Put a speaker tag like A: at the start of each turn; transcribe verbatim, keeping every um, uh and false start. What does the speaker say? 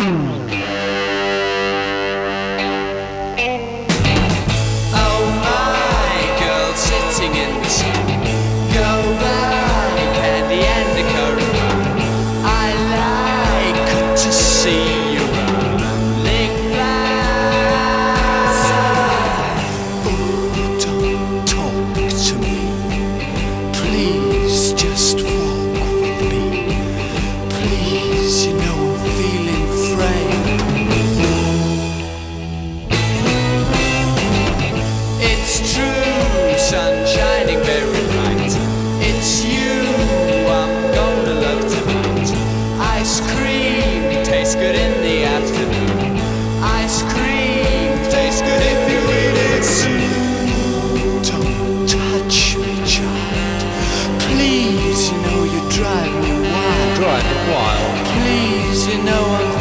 A: Oh my girl sitting in the sun, go by Candy and Dakota. I like to see you running fast. Oh, don't talk to me, please just walk with me. Please, you know I'm feeling frail. It's true, sun shining very bright. It's you I'm gonna love tonight. Ice cream tastes good in the afternoon. Ice cream tastes good if you eat it soon. Don't touch me, child. Please, you know you drive me wild.
B: Drive it wild.
A: Please, you know I'm